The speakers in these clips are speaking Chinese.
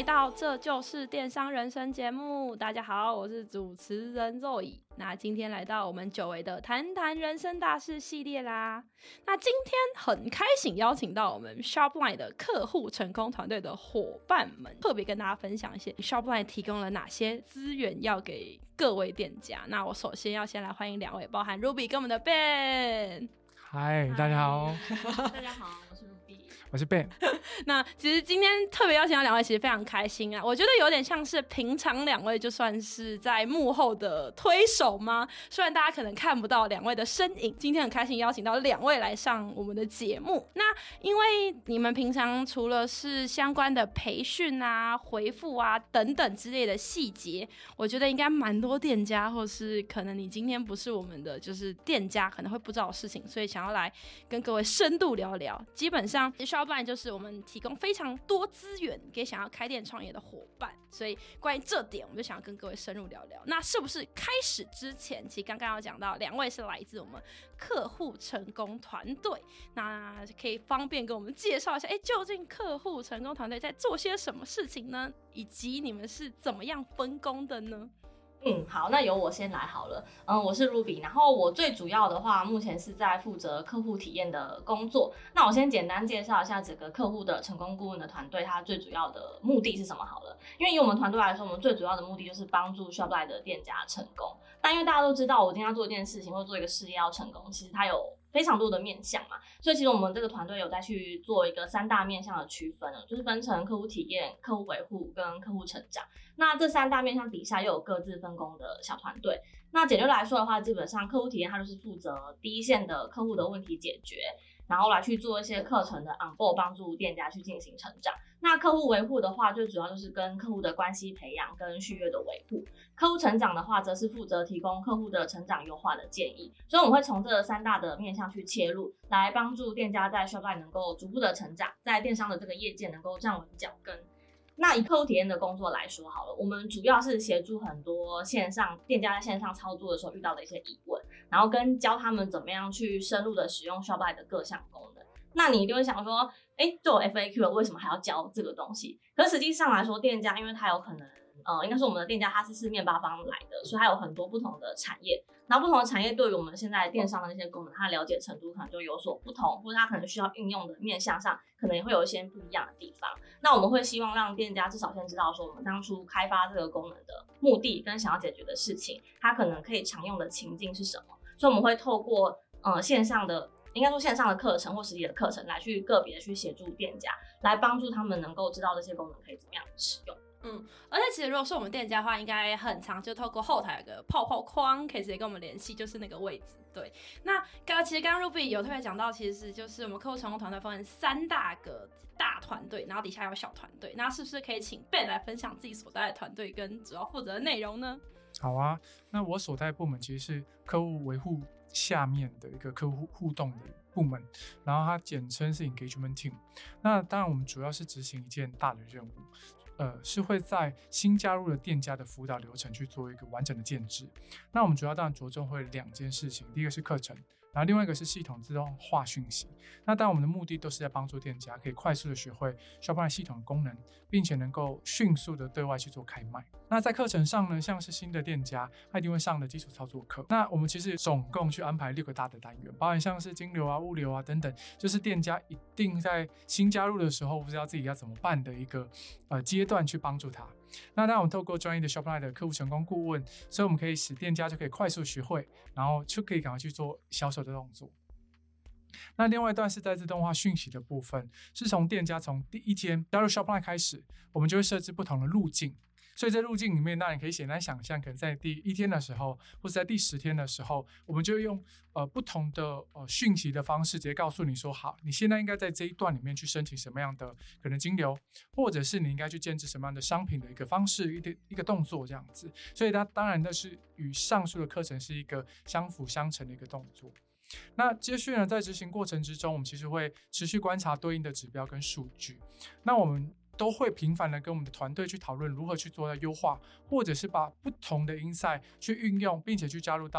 到这就是电商人生节目，大家好，我是主持人 Zoe。那今天来到我们久违的谈谈人生大事系列啦。那今天很开心邀请到我们 Shopline 的客户成功团队的伙伴们，特别跟大家分享一些 Shopline 提供了哪些资源要给各位店家。那我首先要先来欢迎两位，包含 Ruby 跟我们的 Ben。 嗨，大家好。 大家好，我是 Ruby。 我是 Ben。 那其实今天特别邀请到两位，其实非常开心啊！我觉得有点像是平常两位就算是在幕后的推手吗？虽然大家可能看不到两位的身影，今天很开心邀请到两位来上我们的节目。那因为你们平常除了是相关的培训啊、回复啊等等之类的细节，我觉得应该蛮多店家，或是可能你今天不是我们的就是店家，可能会不知道的事情，所以想要来跟各位深度聊聊。基本上Shopline 就是我们提供非常多资源给想要开店创业的伙伴，所以关于这点我们就想要跟各位深入聊聊。那是不是开始之前，其实刚刚有讲到两位是来自我们客户成功团队，那可以方便跟我们介绍一下，究竟客户成功团队在做些什么事情呢？以及你们是怎么样分工的呢？ 好，那由我先来好了。我是 Ruby， 然后我最主要的话，目前是在负责客户体验的工作。那我先简单介绍一下整个客户的成功顾问的团队，它最主要的目的是什么好了。因为以我们团队来说，我们最主要的目的就是帮助 Shopline 的店家成功。但因为大家都知道，我今天要做一件事情或做一个事业要成功，其实它有非常多的面向嘛，所以其实我们这个团队有在去做一个3大面向的区分，就是分成客户体验、客户维护跟客户成长。那这3大面向底下又有各自分工的小团队。那简略来说的话，基本上客户体验它就是负责第一线的客户的问题解决，然后来去做一些课程的 onboard， 帮助店家去进行成长。那客户维护的话，最主要就是跟客户的关系培养跟续约的维护。客户成长的话，则是负责提供客户的成长优化的建议。所以我们会从这3大的面向去切入，来帮助店家在 Shopline 能够逐步的成长，在电商的这个业界能够站稳脚跟。那以客户体验的工作来说好了，我们主要是协助很多线上店家在线上操作的时候遇到的一些疑问，然后跟教他们怎么样去深入的使用 Shopline 的各项功能。那你就会想说，就有 FAQ 了，为什么还要教这个东西？可实际上来说，店家因为它有可能应该说我们的店家它是4面8方来的，所以它有很多不同的产业，然后不同的产业对于我们现在电商的那些功能，它的了解程度可能就有所不同，或者它可能需要运用的面向上可能也会有一些不一样的地方。那我们会希望让店家至少先知道说我们当初开发这个功能的目的跟想要解决的事情，它可能可以常用的情境是什么，所以我们会透过线上的课程或实体的课程来去个别的去协助店家，来帮助他们能够知道这些功能可以怎么样使用。 而且其实如果是我们店家的话，应该很常就透过后台有个泡泡框，可以直接跟我们联系，就是那个位置。对，那其实刚刚 Ruby 有特别讲到，其实就是我们客户成功团队分成3大个大团队，然后底下有小团队。那是不是可以请 Ben 来分享自己所在的团队跟主要负责的内容呢？ 好啊，那我所在部门其实是客户维护下面的一个客户互动的部门，然后它简称是 Engagement Team。那当然我们主要是执行一件大的任务，是会在新加入的店家的辅导流程去做一个完整的建制。那我们主要当然着重会2件事情，第一个是课程，然后另外一个是系统自动化讯息。那当然我们的目的都是在帮助店家可以快速的学会 Shopline 系统的功能，并且能够迅速的对外去做开卖。那在课程上呢，像是新的店家他一定会上的基础操作课。那我们其实总共去安排6个大的单元，包含像是金流啊、物流啊等等，就是店家一定在新加入的时候不知道自己要怎么办的一个阶段去帮助他。那当然我们透过专业的 Shopline 的客户成功顾问，所以我们可以使店家就可以快速学会，然后就可以赶快去做销售的动作。那另外一段是在自动化讯息的部分，是从店家从第一天加入 Shopline 开始，我们就会设置不同的路径。所以在路径里面，那你可以简单想象，可能在第1天的时候，或者在第10天的时候，我们就用不同的讯息的方式，直接告诉你说，好，你现在应该在这一段里面去申请什么样的可能金流，或者是你应该去建置什么样的商品的一个方式，一个动作这样子。所以它当然的是与上述的课程是一个相辅相成的一个动作。那接续呢，在执行过程之中，我们其实会持续观察对应的指标跟数据。那我们都会频繁的跟我们的团队去讨论如何去做到优化，或者是把不同的 insight 去运用，并且去加入到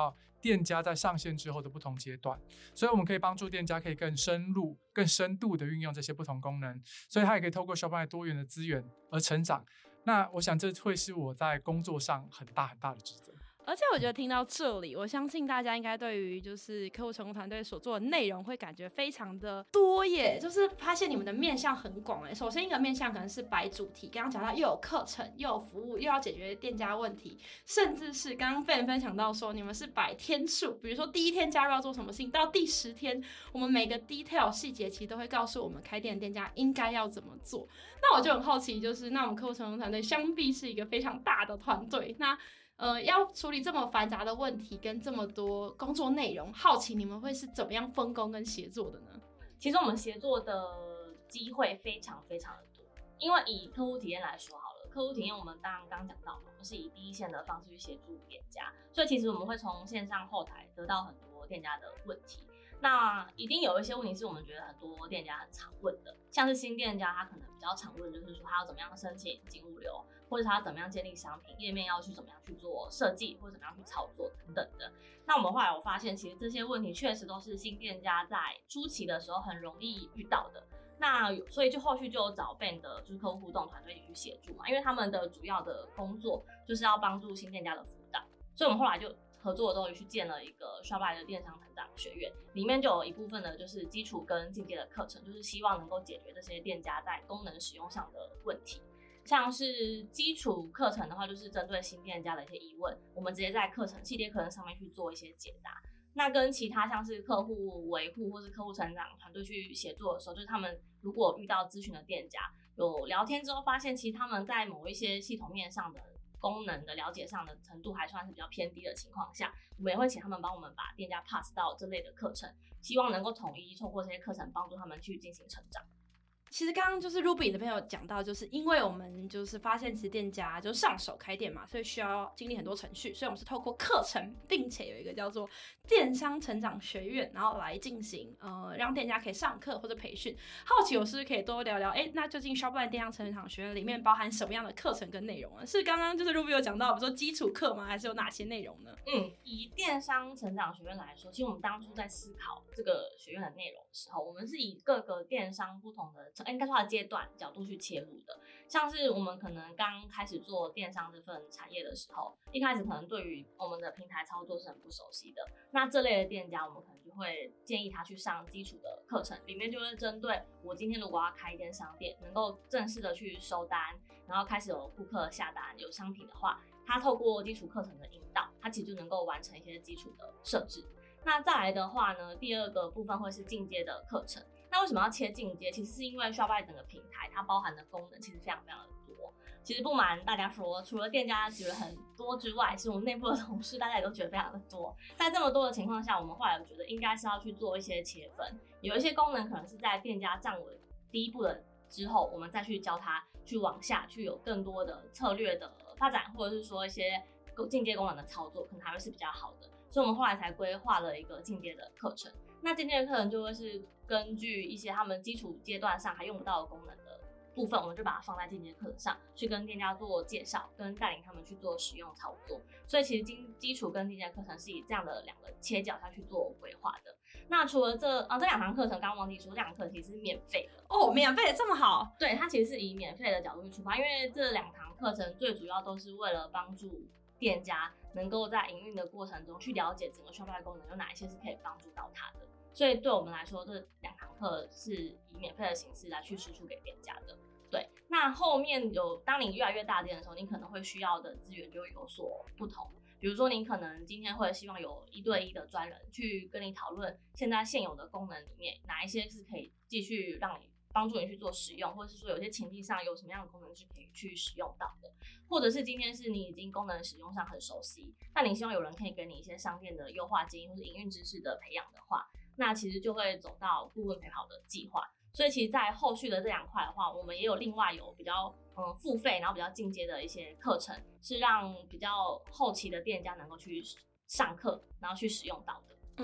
店家在上线之后的不同阶段，所以我们可以帮助店家可以更深入、更深度的运用这些不同功能，所以它也可以透过 Shopify 多元的资源而成长。那我想这会是我在工作上很大很大的职责。 而且我觉得听到这里，我相信大家应该对于就是客户成功团队所做的内容会感觉非常的多耶，就是发现你们的面向很广耶。首先一个面向可能是摆主题，刚刚讲到又有课程，又有服务，又要解决店家问题，甚至是刚刚分享到说你们是摆天数，比如说第1天加入要做什么事情，到第10天，我们每个 detail 细节其实都会告诉我们开店的店家应该要怎么做。那我就很好奇，就是那我们客户成功团队想必是一个非常大的团队，那要处理这么繁杂的问题跟这么多工作内容，好奇你们会是怎么样分工跟协作的呢？ 其实我们协作的机会非常非常的多，因为以客户体验来说好了，客户体验我们当然刚讲到嘛，我们是以第一线的方式去协助店家，所以其实我们会从线上后台得到很多店家的问题。那一定有一些问题是我们觉得很多店家很常问的，像是新店家他可能比较常问就是说他要怎么样申请进物流，或者他要怎么样建立商品页面，要去怎么样去做设计，或者怎么样去操作等等的。那我们后来我发现其实这些问题确实都是新店家在初期的时候很容易遇到的，那所以就后续就有找 Ben 的就是客户互动团队去协助嘛，因为他们的主要的工作就是要帮助新店家的辅导，所以我们后来就合作之后去建了一个 Shopify 的电商成长学院，里面就有一部分的就是基础跟进阶的课程，就是希望能够解决这些店家在功能使用上的问题。像是基础课程的话，就是针对新店家的一些疑问，我们直接在系列课程上面去做一些解答。那跟其他像是客户维护或是客户成长团队去协作的时候，就是他们如果遇到咨询的店家，有聊天之后发现，其实他们在某一些系统面上的功能的了解上的程度还算是比较偏低的情况下，我们也会请他们帮我们把店家 pass 到这类的课程，希望能够统一透过这些课程帮助他们去进行成长。 其实刚刚就是 Ruby 的朋友讲到，就是因为我们就是发现其实店家就上手开店嘛，所以需要经历很多程序，所以我们是透过课程，并且有一个叫做电商成长学院，然后来进行让店家可以上课或者培训。好奇我是不是可以多聊聊，那究竟 Shopify 电商成长学院里面包含什么样的课程跟内容呢？是刚刚就是 Ruby 有讲到，比如说基础课吗？还是有哪些内容呢？ 以电商成长学院来说，其实我们当初在思考这个学院的内容的时候，我们是以各个电商不同的应该说的阶段角度去切入的。像是我们可能刚开始做电商这份产业的时候，一开始可能对于我们的平台操作是很不熟悉的，那这类的店家我们可能就会建议他去上基础的课程，里面就会针对我今天如果要开一间商店，能够正式的去收单，然后开始有顾客下单有商品的话，他透过基础课程的引导，他其实就能够完成一些基础的设置。那再来的话呢，第二个部分会是进阶的课程。那为什么要切进阶？其实是因为 Shopify 整个平台它包含的功能其实非常非常的多。其实不瞒大家说，除了店家觉得很多之外，其实我们内部的同事大家也都觉得非常的多。在这么多的情况下，我们后来觉得应该是要去做一些切分，有一些功能可能是在店家站稳第一步的之后，我们再去教他去往下去有更多的策略的发展，或者是说一些进阶功能的操作，可能还会是比较好的。所以我们后来才规划了一个进阶的课程。那进阶的课程就会是根据一些他们基础阶段上还用不到的功能的部分，我们就把它放在进阶课程上去跟店家做介绍，跟带领他们去做使用操作。所以其实基础跟进阶课程是以这样的两个切角下去做规划的。那除了这两堂课程，刚刚忘记说，这两堂课程其实是免费的哦，免费的这么好？ 对，它其实是以免费的角度去出发，因为这两堂课程最主要都是为了帮助店家能够在营运的过程中去了解整个 Shopify 功能有哪一些是可以帮助到他的。所以对我们来说，这两堂课是以免费的形式来去输出给店家的。对，那后面当你越来越大店的时候，你可能会需要的资源就会有所不同。比如说，你可能今天会希望有1对1的专人去跟你讨论现在现有的功能里面哪一些是可以继续让你帮助你去做使用，或者是说有些情境上有什么样的功能是可以去使用到的，或者是今天是你已经功能使用上很熟悉，那你希望有人可以给你一些商店的优化建议或是营运知识的培养的话，那其实就会走到顾问陪跑的计划。所以其实在后续的这两块的话，我们也有另外有比较付费然后比较进阶的一些课程，是让比较后期的店家能够去上课然后去使用到的。 而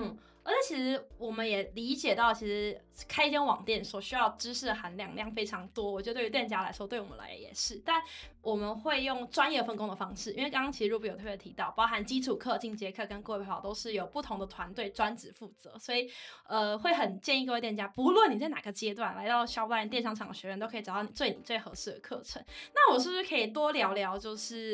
而且其实我们也理解到，其实开一间网店所需要知识的含量非常多。我觉得对于店家来说，对我们来也是。但我们会用专业分工的方式，因为刚刚其实 Ruby 有特别提到，包含基础课、进阶课跟各位跑都是有不同的团队专职负责，所以会很建议各位店家，不论你在哪个阶段来到Shopline电商场学院，都可以找到你最合适的课程。那我是不是可以多聊聊，就是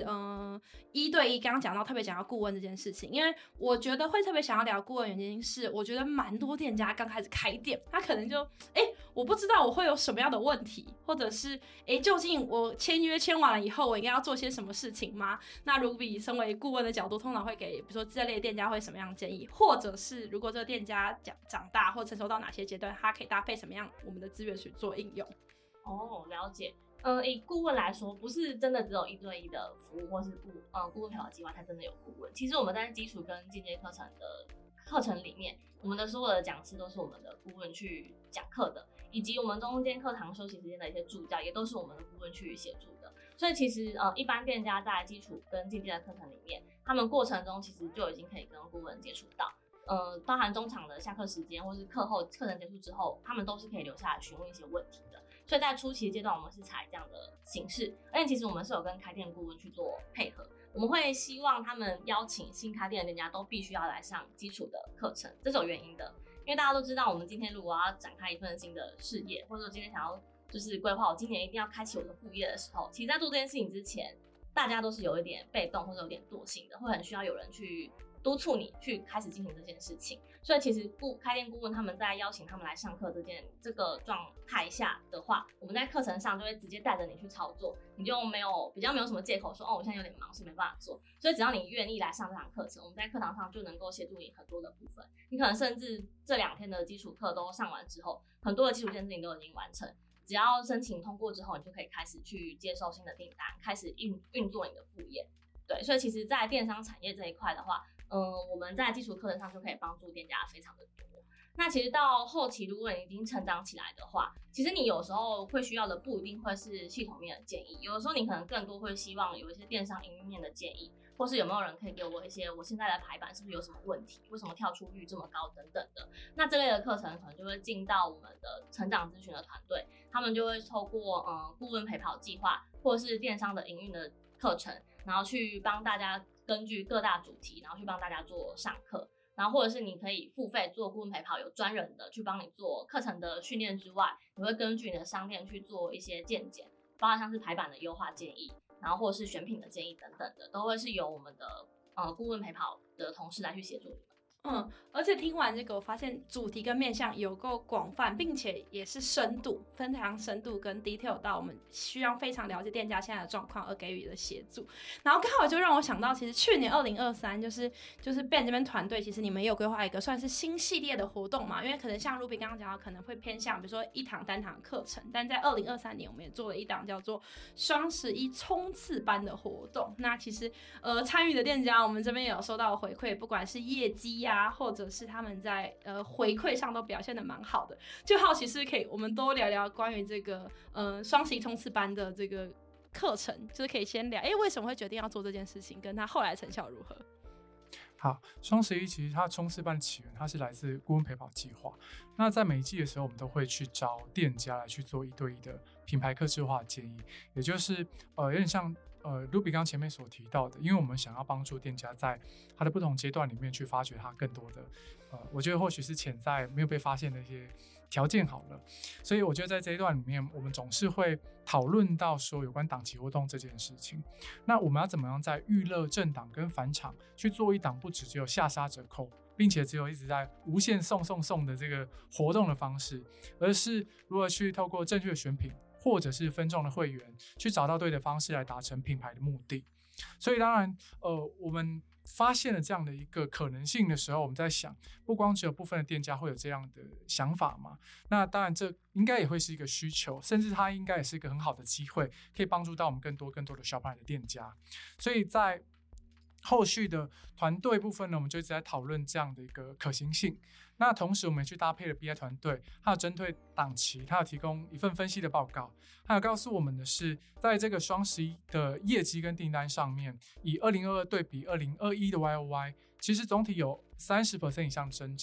1对1刚刚讲到特别讲到顾问这件事情？因为我觉得会特别想要聊顾问，原因是我觉得蛮多店家刚开始开店，他可能就我不知道我会有什么样的问题，或者是究竟我签约签完了以后，我应该要做些什么事情吗？那 Ruby 身为顾问的角度，通常会给比如说这类店家会什么样的建议，或者是如果这个店家长大或成熟到哪些阶段，他可以搭配什么样我们的资源去做应用？ 哦，了解。以顾问来说，不是真的只有1对1的服务，或是顾问陪跑计划才真的有顾问。其实我们在基础跟进阶课程里面，我们的所有的讲师都是我们的顾问去讲课的，以及我们中间课堂休息时间的一些助教，也都是我们的顾问去协助的。所以其实一般店家在基础跟进阶的课程里面，他们过程中其实就已经可以跟顾问接触到。包含中场的下课时间，或是课后课程结束之后，他们都是可以留下来询问一些问题的。所以在初期阶段，我们是采这样的形式，而且其实我们是有跟开店顾问去做配合，我们会希望他们邀请新开店的店家都必须要来上基础的课程，这是有原因的。因为大家都知道，我们今天如果要展开一份新的事业，或者说今天想要就是规划我今年一定要开启我的副业的时候，其实在做这件事情之前，大家都是有一点被动或者有点惰性的，会很需要有人去督促你去开始进行这件事情。所以其实开店顾问他们在邀请他们来上课这个状态下的话，我们在课程上就会直接带着你去操作，你就比较没有什么借口说我现在有点忙是没办法做。所以只要你愿意来上这堂课程，我们在课堂上就能够协助你很多的部分。你可能甚至这2天的基础课都上完之后，很多的基础件事情都已经完成，只要申请通过之后，你就可以开始去接受新的订单，开始运作你的副业。对，所以其实在电商产业这一块的话，我们在基础课程上就可以帮助店家非常的多。那其实到后期，如果你已经成长起来的话，其实你有时候会需要的不一定会是系统面的建议，有的时候你可能更多会希望有一些电商营运面的建议，或是有没有人可以给我一些我现在的排版是不是有什么问题，为什么跳出率这么高等等的。那这类的课程可能就会进到我们的成长咨询的团队，他们就会透过顾问陪跑计划或是电商的营运的课程，然后去帮大家根据各大主题，然后去帮大家做上课。然后或者是你可以付费做顾问陪跑，有专人的去帮你做课程的训练之外，你会根据你的商店去做一些健检，包括像是排版的优化建议，然后或者是选品的建议等等的，都会是由我们的顾问陪跑的同事来去协助你们。 而且听完这个，我发现主题跟面向有够广泛，并且也是非常深度跟 detail 到我们需要非常了解店家现在的状况而给予的协助。然后刚好就让我想到，其实去年2023就是 Ben 这边团队，其实你们也有规划一个算是新系列的活动嘛，因为可能像 Ruby 刚刚讲到，可能会偏向比如说1堂单堂课程，但在2023年我们也做了一档叫做双11冲刺班的活动。那其实参与的店家，我们这边也有收到回馈，不管是业绩或者是他们在回馈上都表现得蛮好的，就好奇是可以我们多聊聊关于这个双11冲刺班的这个课程，就是可以先聊为什么会决定要做这件事情，跟他后来成效如何。 好，双11其实它冲刺班的起源，它是来自顾问陪跑计划。那在每一季的时候，我们都会去找店家来去做1对1的品牌客制化的建议，也就是有点像Ruby 刚前面所提到的，因为我们想要帮助店家在他的不同阶段里面去发掘他更多的我觉得或许是潜在没有被发现的一些条件好了，所以我觉得在这一段里面，我们总是会讨论到说有关档期活动这件事情。那我们要怎么样在预热、正档跟返场去做一档不只有下杀折扣，并且只有一直在无限送的这个活动的方式，而是如何去透过正确的选品或者是分众的会员去找到对的方式来达成品牌的目的。所以当然我们发现了这样的一个可能性的时候，我们在想，不光只有部分的店家会有这样的想法嘛，那当然这应该也会是一个需求，甚至它应该也是一个很好的机会，可以帮助到我们更多的Shopline的店家。所以在后续的团队部分呢，我们就一直在讨论这样的一个可行性。那同时我们也去搭配了 BI 团队，还有针对档期，他有提供一份分析的报告，还有告诉我们的是，在这个双11的业绩跟订单上面，以2022对比2021的 YOY， 其实总体有30% 以上的增长。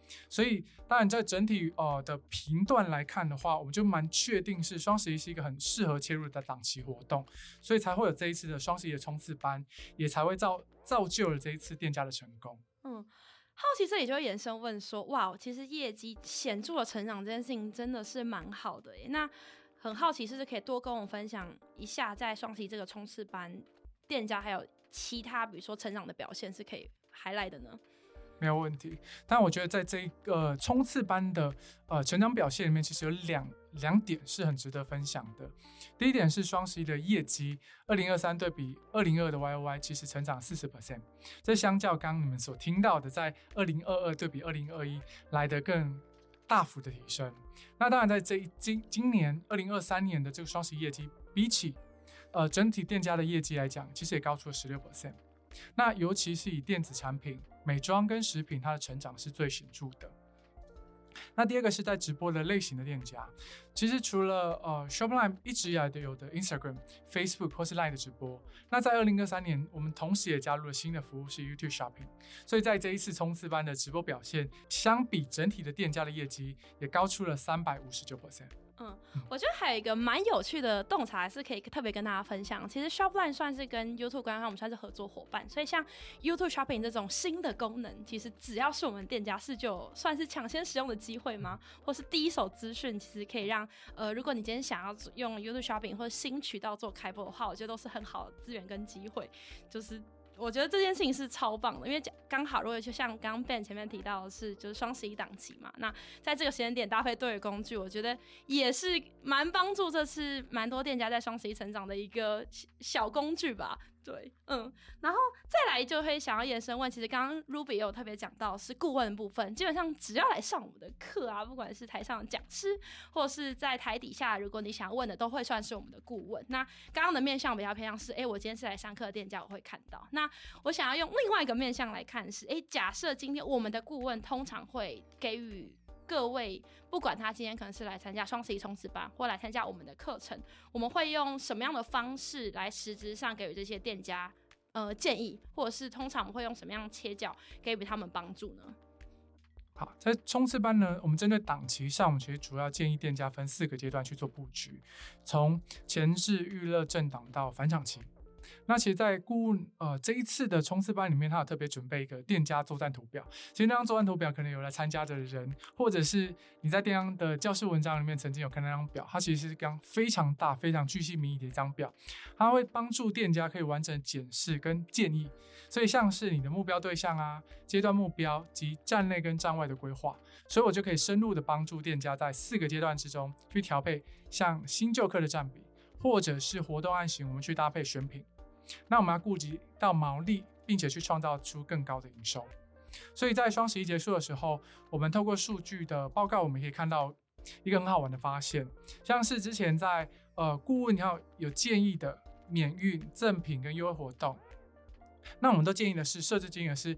所以当然在整体的评断来看的话，我们就蛮确定是双11是一个很适合切入的档期活动，所以才会有这一次的双11的冲刺班，也才会造就了这一次店家的成功。 好奇这里就会延伸问说，哇，其实业绩显著的成长这件事情真的是蛮好的耶。那很好奇，是不是可以多跟我们分享一下，在双11这个冲刺班，店家还有其他比如说成长的表现是可以 highlight 的呢？ 没有问题，但我觉得在这一个冲刺班的成长表现里面，其实有两点是很值得分享的。第一点是双11的业绩，2023对比2022的 YOY 其实成长 40%， 这相较刚刚你们所听到的，在2022对比2021来得更大幅的提升。那当然在今年2023年的这个双11业绩，比起整体店家的业绩来讲，其实也高出了 16%。那尤其是以电子产品、美妆跟食品，它的成长是最显著的。那第二个是在直播的类型的店家，其实除了Shopline 一直以来的有的 Instagram、Facebook 或是 Line 的直播，那在2023年，我们同时也加入了新的服务是 YouTube Shopping， 所以在这一次冲刺班的直播表现，相比整体的店家的业绩，也高出了359%。 我觉得还有一个蛮有趣的洞察是可以特别跟大家分享。其实 Shopline 算是跟 YouTube 官方我们算是合作伙伴，所以像 YouTube Shopping 这种新的功能，其实只要是我们店家是就算是抢先使用的机会吗？或是第一手资讯，其实可以让如果你今天想要用 YouTube Shopping 或者新渠道做开播的话，我觉得都是很好的资源跟机会。就是我觉得这件事情是超棒的，因为刚好如果就像刚刚 Ben 前面提到的是，就是双11档期嘛，那在这个时间点搭配对的工具，我觉得也是蛮帮助这次蛮多店家在双11成长的一个小工具吧。对，然后再来就会想要延伸问，其实刚刚 Ruby 也有特别讲到是顾问的部分，基本上只要来上我们的课啊，不管是台上的讲师，或是在台底下，如果你想要问的，都会算是我们的顾问。那刚刚的面向比较偏向是，我今天是来上课的店家，我会看到。那我想要用另外一个面向来看是，假设今天我们的顾问通常会给予各位，不管他今天可能是来参加双11冲刺班，或来参加我们的课程，我们会用什么样的方式来实质上给予这些店家建议，或者是通常我们会用什么样的切角给予他们帮助呢？ 好，在冲刺班呢，我们针对档期上，我们其实主要建议店家分4个阶段去做布局，从前置、预热、震档到返场期。那其实，在顾问这一次的冲刺班里面，他有特别准备一个店家作战图表。其实那张作战图表可能有来参加的人，或者是你在电商的教室文章里面曾经有看那张表，它其实是非常大、非常巨细靡遗的一张表，它会帮助店家可以完整检视跟建议。所以像是你的目标对象啊、阶段目标及站内跟站外的规划，所以我就可以深入的帮助店家在4个阶段之中去调配像新旧客的占比，或者是活动案型，我们去搭配选品。那我们要顾及到毛利，并且去创造出更高的营收。所以在双11结束的时候，我们透过数据的报告，我们可以看到一个很好玩的发现，像是之前在顾问要有建议的免运、赠品跟优惠活动，那我们都建议的是设置金额是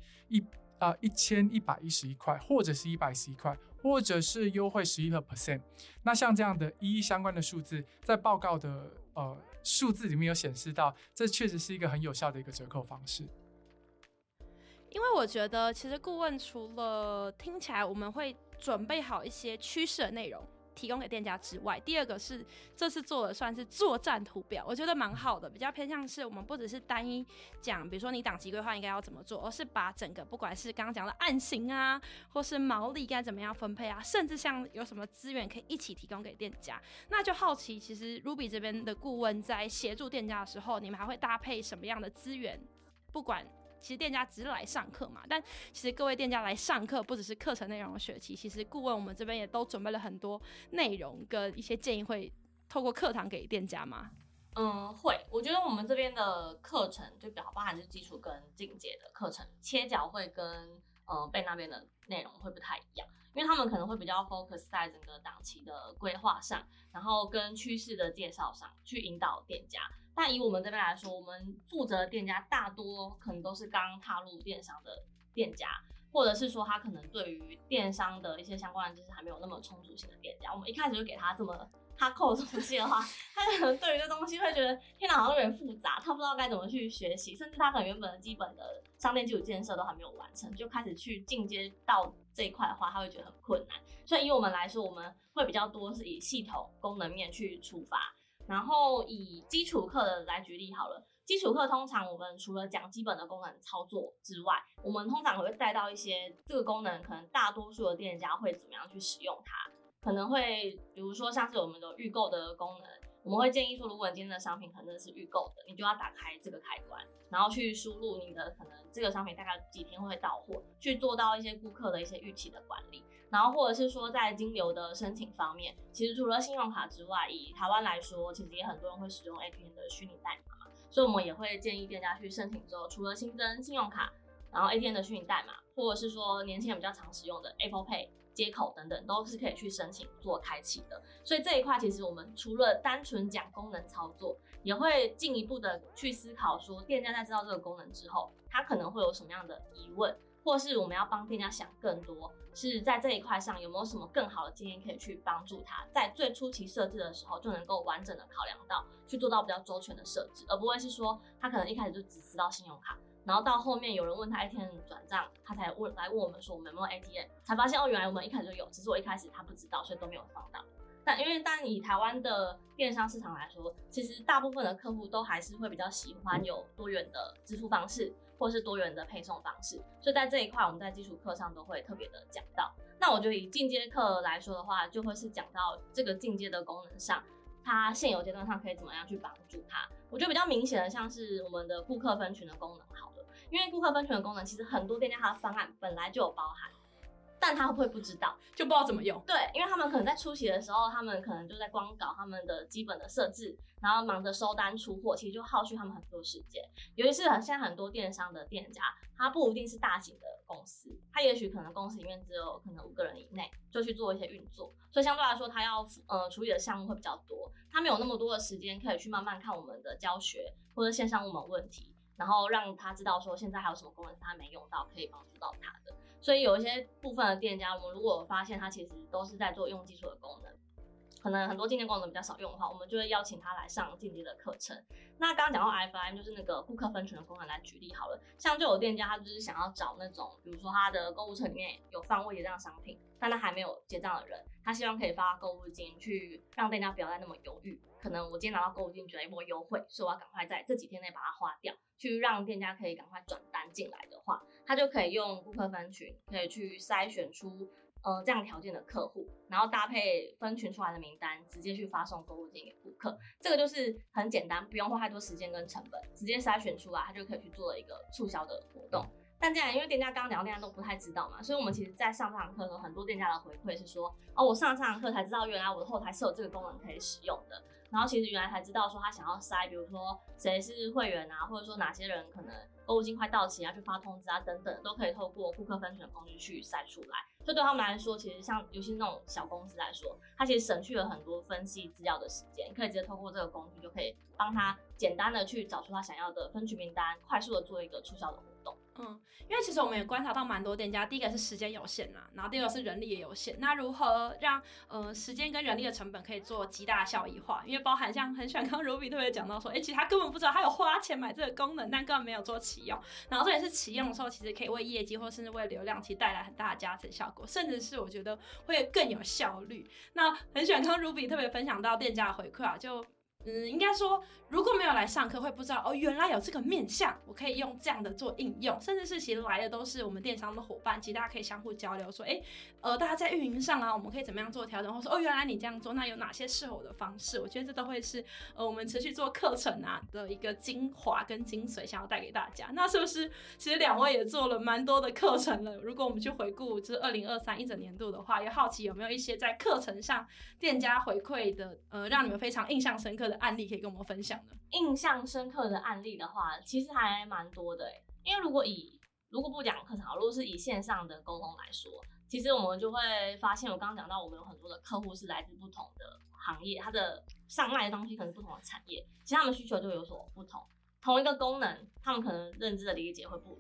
1111块，或者是111块，或者是优惠11%。那像这样的一相关的数字，在报告的数字里面有显示到，这确实是一个很有效的一个折扣方式。 因为我觉得其实顾问除了听起来我们会准备好一些趋势的内容提供给店家之外，第二个是这次做的算是作战图表，我觉得蛮好的，比较偏向是我们不只是单一讲比如说你档期规划应该要怎么做，而是把整个不管是刚刚讲的案型啊，或是毛利该怎么样分配啊，甚至像有什么资源可以一起提供给店家。那就好奇其实 Ruby 这边的顾问在协助店家的时候，你们还会搭配什么样的资源，不管其实店家只是来上课嘛，但其实各位店家来上课不只是课程内容的学习，其实顾问我们这边也都准备了很多内容跟一些建议，会透过课堂给店家吗？ 会。我觉得我们这边的课程就比较包含是基础跟进阶的课程，切角会跟被那边的内容会不太一样，因为他们可能会比较 focus 在整个档期的规划上，然后跟趋势的介绍上去引导店家。但以我们这边来说，我们负责的店家大多可能都是刚踏入电商的店家， 或者是说他可能对于电商的一些相关的知识还没有那么充足性的店家，我们一开始就给他这么他扣的东西的话，他可能对于这东西会觉得天哪，好像有点复杂，他不知道该怎么去学习，甚至他可能原本的基本的商店基础建设都还没有完成，就开始去进阶到这一块的话，他会觉得很困难。所以以我们来说，我们会比较多是以系统功能面去出发，然后以基础课的来举例好了。基础课通常我们除了讲基本的功能操作之外，我们通常会带到一些这个功能可能大多数的店家会怎么样去使用它，可能会比如说像是我们的预购的功能，我们会建议说，如果你今天的商品可能是预购的，你就要打开这个开关，然后去输入你的可能这个商品大概几天会到货，去做到一些顾客的一些预期的管理。然后或者是说在金流的申请方面，其实除了信用卡之外，以台湾来说，其实也很多人会使用 ATM 的虚拟代码嘛，所以我们也会建议店家去申请之后，除了新增信用卡，然后 ATM 的虚拟代码，或者是说年轻人比较常使用的 Apple Pay 接口等等，都是可以去申请做开启的。所以这一块其实我们除了单纯讲功能操作，也会进一步的去思考说，店家在知道这个功能之后，他可能会有什么样的疑问，或是我们要帮店家想更多，是在这一块上有没有什么更好的经验可以去帮助他，在最初期设置的时候就能够完整的考量到，去做到比较周全的设置，而不会是说他可能一开始就只知道信用卡，然后到后面有人问他 ATM 转账，他才来问我们说我们有没有 ATM， 才发现哦，原来我们一开始就有，只是我一开始他不知道，所以都没有放到。但以台湾的电商市场来说，其实大部分的客户都还是会比较喜欢有多元的支付方式，或是多元的配送方式，所以在这一块我们在基础课上都会特别的讲到。那我觉得以进阶课来说的话，就会是讲到这个进阶的功能上，它现有阶段上可以怎么样去帮助它。我觉得比较明显的像是我们的顾客分群的功能好了，因为顾客分群的功能其实很多店家它的方案本来就有包含，但他会不会不知道， 就不知道怎么用。 对，因为他们可能在初期的时候，他们可能就在光搞他们的基本的设置，然后忙着收单出货，其实就耗去他们很多时间。尤其是现在很多电商的店家，他不一定是大型的公司，他也许可能公司里面只有可能5个人以内，就去做一些运作，所以相对来说，他要处理的项目会比较多，他没有那么多的时间可以去慢慢看我们的教学或者线上问我们问题，然后让他知道说现在还有什么功能是他没用到，可以帮助到他的。所以有一些部分的店家，我们如果发现他其实都是在做用基础的功能，可能很多进阶功能比较少用的话，我们就会邀请他来上进阶的课程。那刚刚讲到 FIM 就是那个顾客分群的功能来举例好了，像就有店家他就是想要找那种，比如说他的购物车里面有放未结账商品，但他还没有结账的人，他希望可以发购物金去让店家不要再那么犹豫。可能我今天拿到购物金觉得一波优惠，所以我要赶快在这几天内把它花掉，去让店家可以赶快转单进来的话，他就可以用顾客分群，可以去筛选出这样条件的客户，然后搭配分群出来的名单，直接去发送购物金给顾客。这个就是很简单，不用花太多时间跟成本，直接筛选出来，他就可以去做一个促销的活动。但这样，因为店家刚刚讲到店家都不太知道嘛，所以我们其实在上这堂课的时候，很多店家的回馈是说，哦，我上这堂课才知道原来我的后台是有这个功能可以使用的。然后其实原来才知道说他想要筛，比如说谁是会员啊，或者说哪些人可能购物金快到期啊，去发通知啊等等，都可以透过顾客分群的工具去筛出来。所以对他们来说，其实像尤其是那种小公司来说，它其实省去了很多分析资料的时间，可以直接透过这个工具就可以帮他简单的去找出他想要的分群名单，快速的做一个促销的活动。 因为其实我们也观察到蛮多店家，第一个是时间有限啦，然后第二个是人力也有限。那如何让时间跟人力的成本可以做极大效益化？因为包含像很喜欢刚刚 Ruby 特别讲到说，其实他根本不知道他有花钱买这个功能，但根本没有做启用。然后这也是启用的时候，其实可以为业绩或甚至为流量其实带来很大的加成效果，甚至是我觉得会更有效率。那很喜欢刚刚 Ruby 特别分享到店家的回馈啊，就应该说，如果没有来上课，会不知道哦，原来有这个面向，我可以用这样的做应用，甚至是其实来的都是我们电商的伙伴，其实大家可以相互交流，说，大家在运营上啊，我们可以怎么样做调整，或说，原来你这样做，那有哪些适合我的方式？我觉得这都会是我们持续做课程啊的一个精华跟精髓，想要带给大家。那是不是其实两位也做了蛮多的课程了？如果我们去回顾就是2023一整年度的话，也好奇有没有一些在课程上店家回馈的让你们非常印象深刻的案例可以跟我们分享呢？ 印象深刻的案例的话，其实还蛮多的因为如果不讲课程好，如果是以线上的沟通来说，其实我们就会发现，我刚刚讲到我们有很多的客户是来自不同的行业，他的上卖的东西可能是不同的产业，其实他们需求就有所不同，同一个功能他们可能认知的理解会不一样，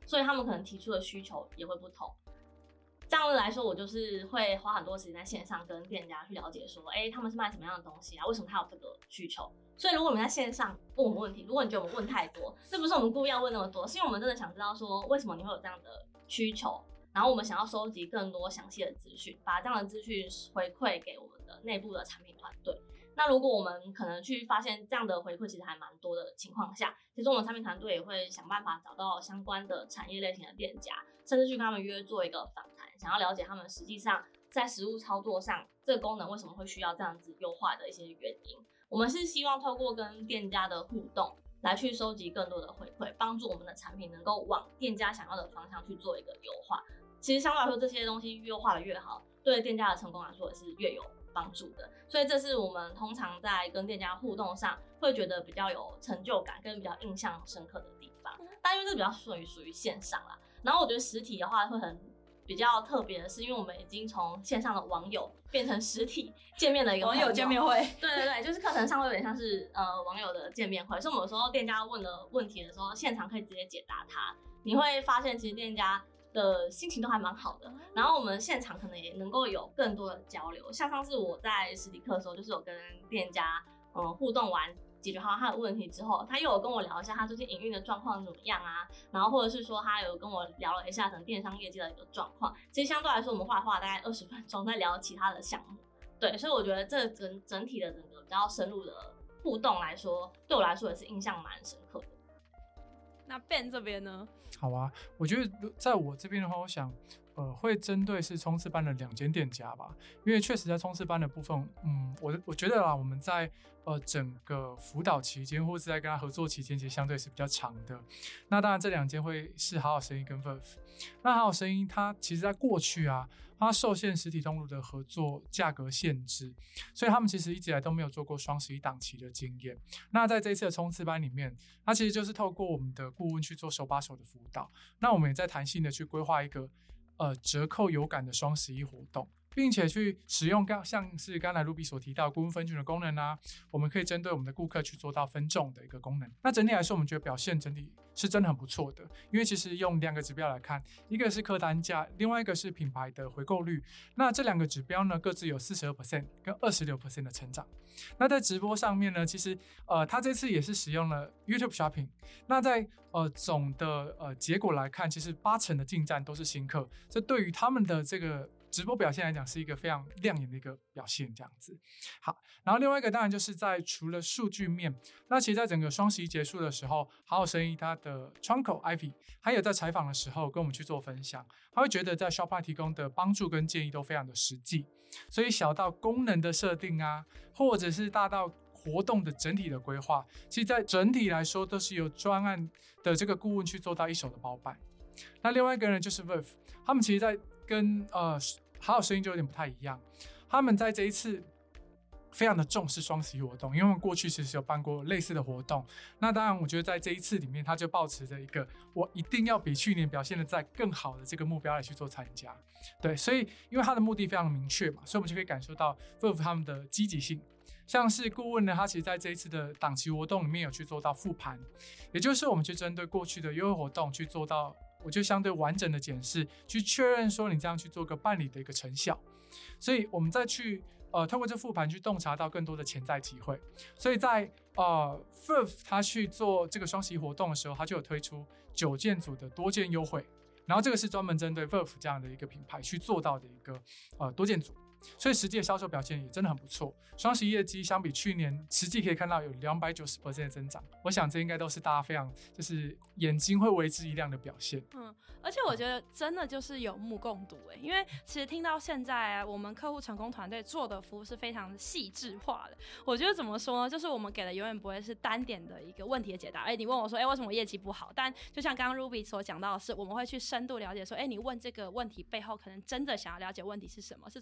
所以他们可能提出的需求也会不同。这样来说，我就是会花很多时间在线上跟店家去了解说，他们是卖什么样的东西啊？为什么他有这个需求？所以如果我们在线上问我们问题，如果你觉得我们问太多，这不是我们故意要问那么多，是因为我们真的想知道说为什么你会有这样的需求，然后我们想要收集更多详细的资讯，把这样的资讯回馈给我们的内部的产品团队。那如果我们可能去发现这样的回馈其实还蛮多的情况下，其实我们产品团队也会想办法找到相关的产业类型的店家，甚至去跟他们约做一个访谈，想要了解他们实际上在实务操作上这个功能为什么会需要这样子优化的一些原因。我们是希望透过跟店家的互动来去收集更多的回馈，帮助我们的产品能够往店家想要的方向去做一个优化。其实相对来说，这些东西优化的越好，对店家的成功来说也是越有帮助的。所以这是我们通常在跟店家互动上会觉得比较有成就感跟比较印象深刻的地方。但因为这比较属于线上啦，然后我觉得实体的话会比较特别的是，因为我们已经从线上的网友变成实体见面的一个网友见面会。 对，就是课程上会有点像是网友的见面会，所以我们有时候店家问了问题的时候，现场可以直接解答他。你会发现其实店家的心情都还蛮好的，然后我们现场可能也能够有更多的交流。像上次我在实体课的时候，就是有跟店家互动完，解决好他的问题之后，他又有跟我聊一下他最近营运的状况怎么样啊，然后或者是说他有跟我聊了一下可能电商业绩的一个状况。其实相对来说，我们花大概20分钟在聊其他的项目。对，所以我觉得这整体的整个比较深入的互动来说，对我来说也是印象蛮深刻的。 那 Ben 这边呢？ 好啊，我觉得在我这边的话，我想会针对是冲刺班的2间店家吧，因为确实在冲刺班的部分，我觉得啦，我们在整个辅导期间或是在跟他合作期间，其实相对是比较长的。那当然这2间会是好好声音跟 Verve。那好好声音它其实在过去啊，它受限实体通路的合作价格限制，所以他们其实一直以来都没有做过双11档期的经验。那在这一次的冲刺班里面，它其实就是透过我们的顾问去做手把手的辅导，那我们也在弹性的去规划一个折扣有感的双11活动，并且去使用像是刚才 Ruby 所提到顾问分群的功能啊，我们可以针对我们的顾客去做到分众的一个功能。那整体来说，我们觉得表现整体是真的很不错的，因为其实用2个指标来看，一个是客单价，另外一个是品牌的回购率。那这2个指标呢，各自有 42% 跟 26% 的成长。那在直播上面呢，其实他这次也是使用了 YouTube Shopping。那在总的结果来看，其实80%的进站都是新客，这对于他们的这个直播表现来讲是一个非常亮眼的一个表现，这样子。好，然后另外一个当然就是在除了数据面，那其实在整个双11结束的时候，好好生意它的窗口 Ivy 还有在采访的时候跟我们去做分享，他会觉得在 Shopify 提供的帮助跟建议都非常的实际，所以小到功能的设定啊，或者是大到活动的整体的规划，其实在整体来说都是由专案的这个顾问去做到一手的包办。那另外一个人就是 Verve， 他们其实在跟好好声音就有点不太一样，他们在这一次非常的重视双11活动，因为我们过去其实有办过类似的活动。那当然我觉得在这一次里面，他就抱持着一个我一定要比去年表现的再更好的这个目标来去做参加。对，所以因为他的目的非常明确嘛，所以我们就可以感受到 Verve 他们的积极性。像是顾问呢，他其实在这一次的档期活动里面有去做到复盘，也就是我们去针对过去的优惠活动去做到我就相对完整的检视，去确认说你这样去做个办理的一个成效，所以我们再去透过这复盘去洞察到更多的潜在机会。所以在Verve 他去做这个双11活动的时候，他就有推出9件组的多件优惠，然后这个是专门针对 Verve 这样的一个品牌去做到的一个多件组。所以实际的销售表现也真的很不错，双11业绩相比去年实际可以看到有 290% 的增长，我想这应该都是大家非常就是眼睛会为之一亮的表现。 而且我觉得真的就是有目共睹因为其实听到现在我们客户成功团队做的服务是非常细致化的。我觉得怎么说呢，就是我们给的永远不会是单点的一个问题的解答。你问我说为什么业绩不好，但就像刚刚 Ruby 所讲到的是，我们会去深度了解说你问这个问题背后可能真的想要了解问题是什么，是从功能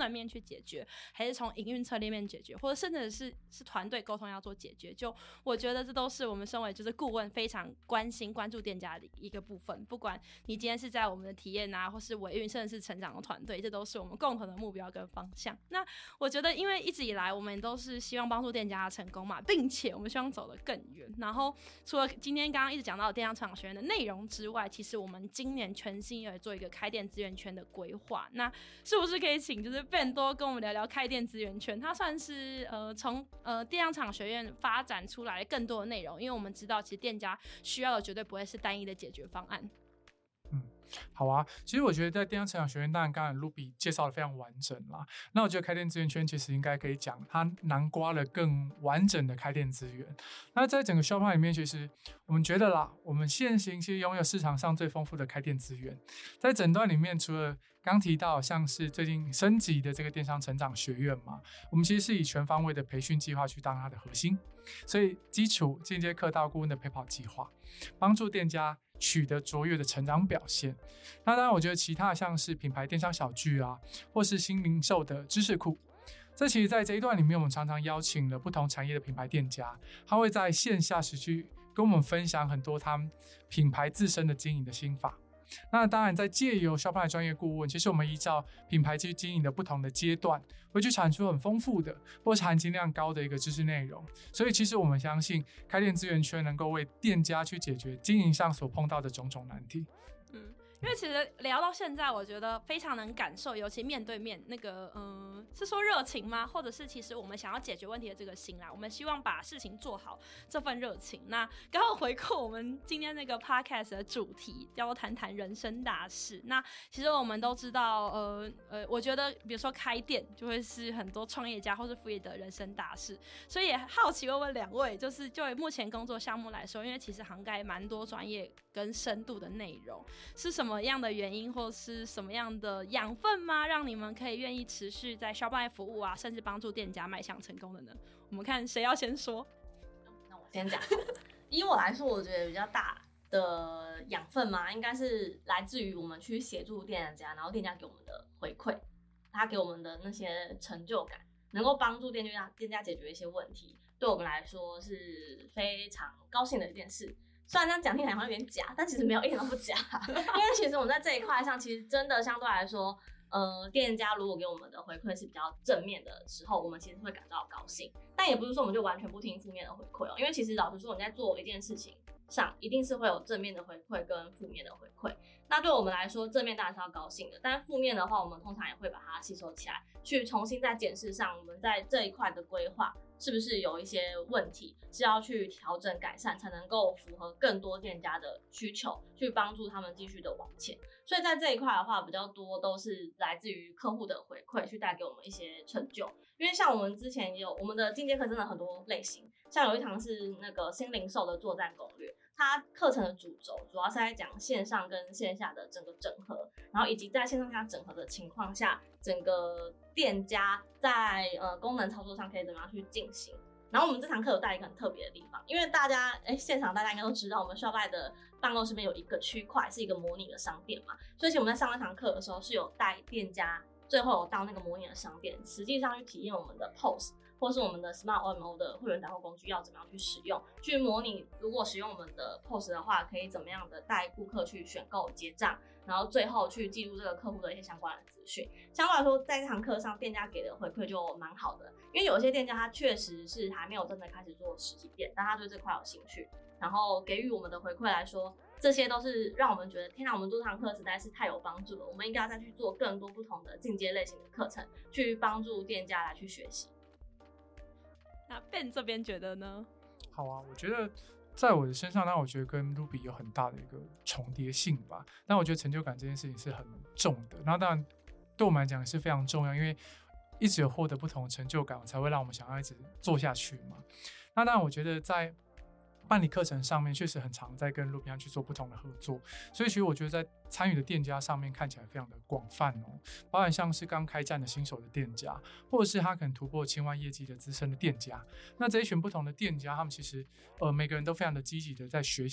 能面去解决，还是从营运策略面解决，或者甚至是团队沟通要做解决。就我觉得这都是我们身为就是顾问非常关注店家的一个部分。不管你今天是在我们的体验啊，或是维运，甚至是成长的团队，这都是我们共同的目标跟方向。那我觉得，因为一直以来我们都是希望帮助店家成功嘛，并且我们希望走得更远。然后除了今天刚刚一直讲到的电商成长学院的内容之外，其实我们今年全新也做一个开店资源圈的规划。那是不是可以请就是 Ben 多跟我们聊聊开店资源圈？它算是从电商成长学院发展出来更多的内容，因为我们知道其实店家需要的绝对不会是单一的解决方案。 好啊，其实我觉得在电商成长学院，当然刚才 Ruby 介绍的非常完整啦。那我觉得开店资源圈其实应该可以讲，它囊括了更完整的开店资源。那在整个 Shopify 里面，其实我们觉得啦，我们现行其实拥有市场上最丰富的开店资源。在整段里面，除了刚提到像是最近升级的这个电商成长学院嘛，我们其实是以全方位的培训计划去当它的核心，所以基础、进阶课到顾问的陪跑计划，帮助店家取得卓越的成长表现。那当然我觉得其他像是品牌电商小聚啊，或是新零售的知识库，这其实在这一段里面，我们常常邀请了不同产业的品牌店家，他会在线下时去跟我们分享很多他们品牌自身的经营的心法。那当然在借由 Shopify 专业顾问，其实我们依照品牌去经营的不同的阶段，会去产出很丰富的或是含金量高的一个知识内容。所以其实我们相信开店资源圈能够为店家去解决经营上所碰到的种种难题。 因为其实聊到现在，我觉得非常能感受，尤其面对面那个，是说热情吗？或者是其实我们想要解决问题的这个心啦，我们希望把事情做好，这份热情。那刚好回扣我们今天那个 podcast 的主题，叫做谈谈人生大事。那其实我们都知道，我觉得比如说开店就会是很多创业家或是副业的人生大事，所以也好奇问问两位，就目前工作项目来说，因为其实涵盖蛮多专业跟深度的内容，是什么样的原因或是什么样的养分吗，让你们可以愿意持续在 Shopify 服务啊，甚至帮助店家迈向成功的呢？我们看谁要先说。 那我先讲。以我来说，我觉得比较大的养分嘛，应该是来自于我们去协助店家，然后店家给我们的回馈，他给我们的那些成就感，能够帮助店家解决一些问题，对我们来说是非常高兴的一件事。虽然这样讲听起来好像有点假，但其实没有一点都不假，因为其实我们在这一块上，其实真的相对来说，店家如果给我们的回馈是比较正面的时候，我们其实会感到高兴。但也不是说我们就完全不听负面的回馈哦，因为其实老实说，你在做一件事情上，一定是会有正面的回馈跟负面的回馈。那对我们来说，正面当然是要高兴的，但负面的话，我们通常也会把它吸收起来，去重新再检视上我们在这一块的规划是不是有一些问题，是要去调整改善，才能够符合更多店家的需求，去帮助他们继续的往前。所以在这一块的话，比较多都是来自于客户的回馈，去带给我们一些成就。因为像我们之前也有我们的进阶课，真的很多类型，像有一堂是那个新零售的作战攻略，它课程的主轴主要是在讲线上跟线下的整个整合，然后以及在线上下整合的情况下，整个店家在功能操作上可以怎么样去进行。然后我们这堂课有带一个很特别的地方，因为大家现场大家应该都知道，我们 Shopify 的办公室边有一个区块是一个模拟的商店嘛，所以其实我们在上那堂课的时候是有带店家最后有到那个模拟的商店，实际上去体验我们的 POS 或是我们的 Smart OMO 的会员导购工具要怎么样去使用，去模拟如果使用我们的 POS 的话，可以怎么样的带顾客去选购结账，然后最后去记录这个客户的一些相关的资讯。相对来说，在这堂课上，店家给的回馈就蛮好的，因为有些店家他确实是还没有真的开始做实体店，但他对这块有兴趣，然后给予我们的回馈来说，这些都是让我们觉得天哪，我们做这堂课实在是太有帮助了，我们应该要再去做更多不同的进阶类型的课程，去帮助店家来去学习。 那 Ben 这边觉得呢？ 好啊，我觉得在我的身上，那我觉得跟 Ruby 有很大的一个重叠性吧。但我觉得成就感这件事情是很重的，然后当然对我们来讲也是非常重要，因为一直有获得不同的成就感，才会让我们想要一直做下去嘛。那当然，我觉得在办理课程上面确实很常在跟路边去做不同的合作，所以其实我觉得在参与的店家上面看起来非常的广泛哦，包含像是刚开站的新手的店家，或者是他可能突破1000万业绩的资深的店家。那这一群不同的店家，他们其实每个人都非常的积极的在学习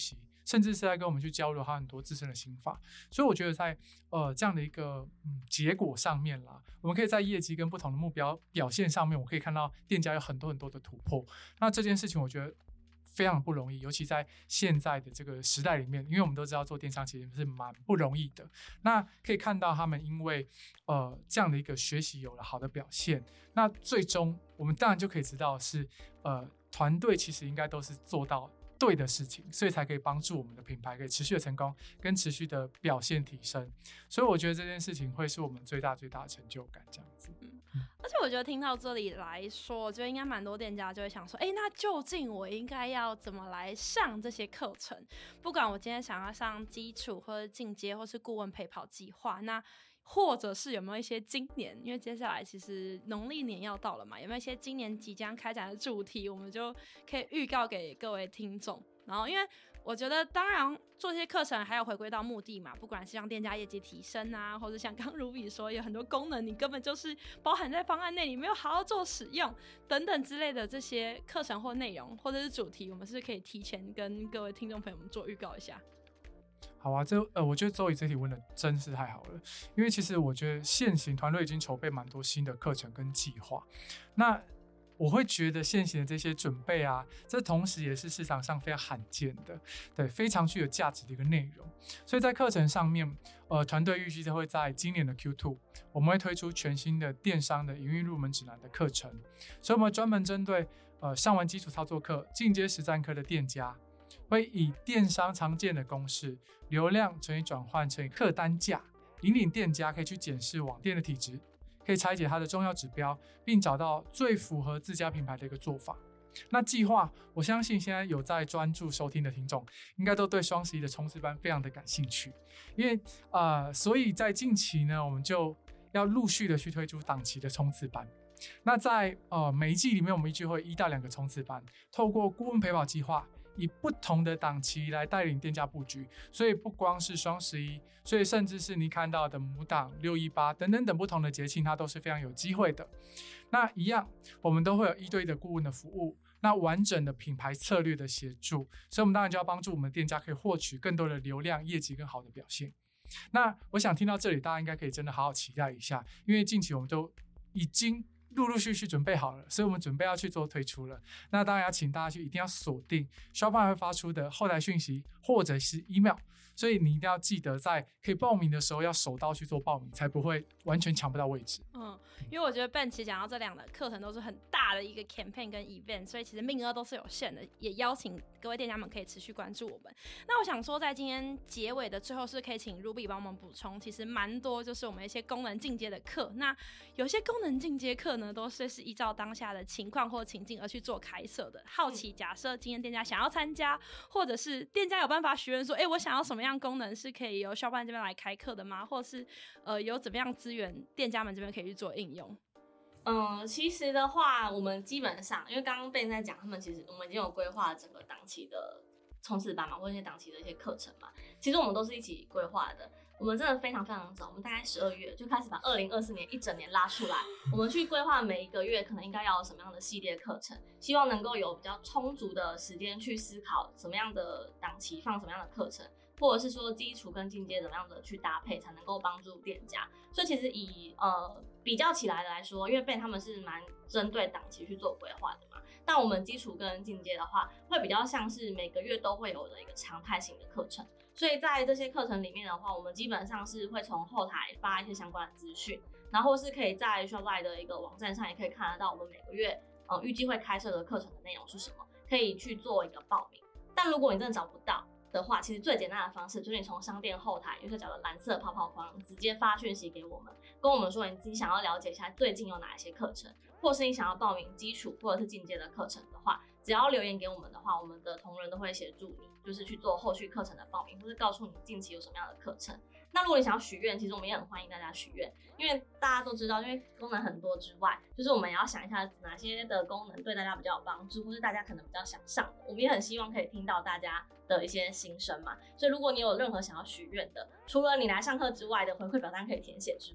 甚至是在跟我们去交流他很多自身的心法。所以我觉得在这样的一个结果上面啦，我们可以在业绩跟不同的目标表现上面，我可以看到店家有很多很多的突破。那这件事情我觉得非常不容易，尤其在现在的这个时代里面，因为我们都知道做电商其实是蛮不容易的。那可以看到他们因为这样的一个学习有了好的表现，那最终我们当然就可以知道是团队其实应该都是做到对的事情，所以才可以帮助我们的品牌可以持续的成功跟持续的表现提升。所以我觉得这件事情会是我们最大的成就感这样子。 而且我觉得听到这里来说，我觉得应该蛮多店家就会想说，那究竟我应该要怎么来上这些课程？不管我今天想要上基础或者进阶或是顾问陪跑计划，那或者是有没有一些今年，因为接下来其实农历年要到了嘛，有没有一些今年即将开展的主题，我们就可以预告给各位听众。然后因为我觉得当然做这些课程还有回归到目的嘛，不管是让店家业绩提升啊，或者像刚 Ruby 说有很多功能你根本就是包含在方案内，你没有好好做使用等等之类的这些课程或内容或者是主题，我们是可以提前跟各位听众朋友们做预告一下。 好啊，我觉得周怡这题问的真是太好了，因为其实我觉得现行团队已经筹备蛮多新的课程跟计划，那我会觉得现行的这些准备啊，这同时也是市场上非常罕见的，对，非常具有价值的一个内容。所以在课程上面，团队预计会在今年的 Q2， 我们会推出全新的电商的营运入门指南的课程，所以我们专门针对上完基础操作课、进阶实战课的店家，会以电商常见的公式，流量乘以转换乘以客单价，引领店家可以去检视网店的体质，可以拆解它的重要指标，并找到最符合自家品牌的一个做法。那计划，我相信现在有在专注收听的听众，应该都对双11的冲刺班非常的感兴趣，因为所以在近期呢，我们就要陆续的去推出档期的冲刺班。那在每一季里面，我们预计会1到2个冲刺班，透过顾问陪跑计划，以不同的档期来带领店家布局，所以不光是双11，所以甚至是你看到的母档、618等等不同的节庆，它都是非常有机会的。那一样，我们都会有1对1的顾问的服务，那完整的品牌策略的协助，所以我们当然就要帮助我们的店家可以获取更多的流量、业绩跟好的表现。那我想听到这里，大家应该可以真的好好期待一下，因为近期我们都已经陆陆续续准备好了，所以我们准备要去做推出了。那当然要请大家一定要锁定 Shopify 会发出的后台讯息或者是 email， 所以你一定要记得在可以报名的时候要手到去做报名，才不会完全抢不到位置。 因为我觉得 Ben 其实讲到这2个课程都是很大的一个 campaign 跟 event， 所以其实名额都是有限的，也邀请各位店家们可以持续关注我们。那我想说在今天结尾的最后是可以请 Ruby 帮我们补充，其实蛮多就是我们一些功能进阶的课，那有些功能进阶课呢都是依照当下的情况或情境而去做开设的。好奇假设今天店家想要参加，或者是店家有办法许愿说我想要什么样功能是可以由 Shopify 这边来开课的吗？或者是有怎么样资源店家们这边可以去做应用？ 其实的话，我们基本上因为刚刚Ben在讲，他们其实我们已经有规划整个档期的冲刺班嘛，或者一些档期的一些课程嘛，其实我们都是一起规划的。我们真的非常非常早，我们大概12月就开始把2024年一整年拉出来，我们去规划每一个月可能应该要有什么样的系列课程，希望能够有比较充足的时间去思考什么样的档期放什么样的课程，或者是说基础跟进阶怎么样的去搭配，才能够帮助店家。所以其实以比较起来的来说，因为 Ben 他们是蛮针对档期去做规划的嘛，但我们基础跟进阶的话，会比较像是每个月都会有的一个常态型的课程。所以在这些课程里面的话，我们基本上是会从后台发一些相关的资讯，然后是可以在 Shopify 的一个网站上也可以看得到我们每个月预计会开设的课程的内容是什么，可以去做一个报名。但如果你真的找不到的话，其实最简单的方式就是你从商店后台右下角的蓝色泡泡框直接发讯息给我们，跟我们说你想要了解一下最近有哪一些课程，或是你想要报名基础或者是进阶的课程的话，只要留言给我们的话，我们的同仁都会协助你，就是去做后续课程的报名，或是告诉你近期有什么样的课程。那如果你想要许愿，其实我们也很欢迎大家许愿，因为大家都知道，因为功能很多之外，就是我们也要想一下哪些的功能对大家比较有帮助，或是大家可能比较想上的，我们也很希望可以听到大家的一些心声嘛。所以如果你有任何想要许愿的，除了你来上课之外的回馈表单可以填写之外，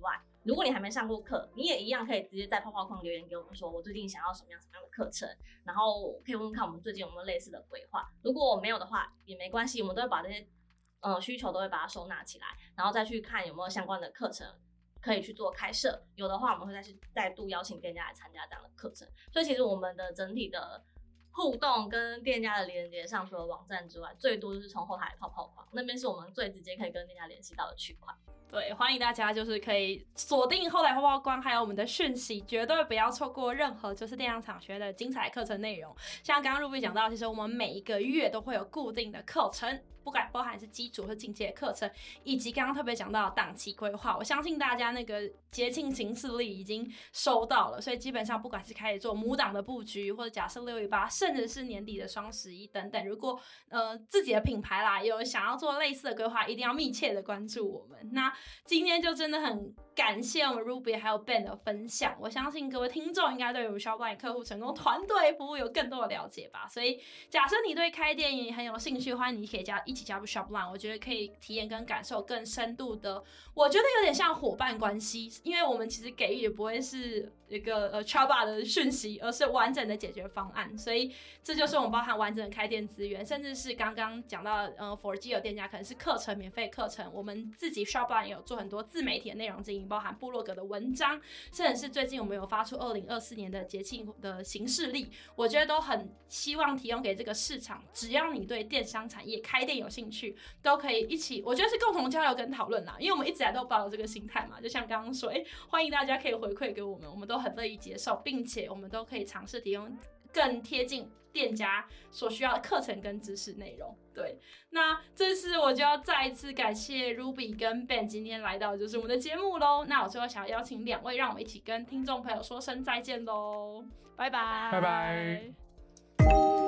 如果你还没上过课，你也一样可以直接在泡泡框留言给我们说，我最近想要什么样的课程，然后可以问问看我们最近有没有类似的规划。如果我没有的话也没关系，我们都会把这些需求都会把它收纳起来，然后再去看有没有相关的课程可以去做开设，有的话我们会再度邀请店家来参加这样的课程。所以其实我们的整体的互动跟店家的连接上，除了网站之外，最多就是从后台泡泡框那边是我们最直接可以跟店家联系到的区块。 对，欢迎大家就是可以锁定后台泡泡框，还有我们的讯息，绝对不要错过任何就是电商厂学的精彩课程内容。像刚刚 Ruby 讲到，其实我们每一个月都会有固定的课程，不管包含是基础或进阶的课程，以及刚刚特别讲到档期规划，我相信大家那个节庆行事历已经收到了，所以基本上不管是开始做母档的布局，或者假设618，甚至是年底的双11等等，如果自己的品牌啦有想要做类似的规划，一定要密切的关注我们。那今天就真的很感谢我们 Ruby 还有 Ben 的分享，我相信各位听众应该对我们 Shopline 客户成功团队服务有更多的了解吧。所以假设你对开店也很有兴趣，欢迎你可以一起加入 Shopline， 我觉得可以体验跟感受更深度的，我觉得有点像伙伴关系，因为我们其实给予也不会是一个Chaba 的讯息，而是完整的解决方案。所以这就是我们包含完整的开店资源，甚至是刚刚讲到4G 有店家可能是课程，免费课程，我们自己 Shopline 也有做很多自媒体的内容经营，包含部落格的文章，甚至是最近我们有发出2024年的节庆的行事历，我觉得都很希望提供给这个市场，只要你对电商产业开店有兴趣，都可以一起，我觉得是共同交流跟讨论啦。因为我们一直以来都抱有这个心态嘛，就像刚刚说，欢迎大家可以回馈给我们，我们都很乐意接受，并且我们都可以尝试提供更贴近店家所需要的课程跟知识内容。对，那这次我就要再一次感谢 Ruby 跟 Ben 今天来到就是我们的节目咯。那我最后想要邀请2位，让我们一起跟听众朋友说声再见咯，拜拜， 拜拜。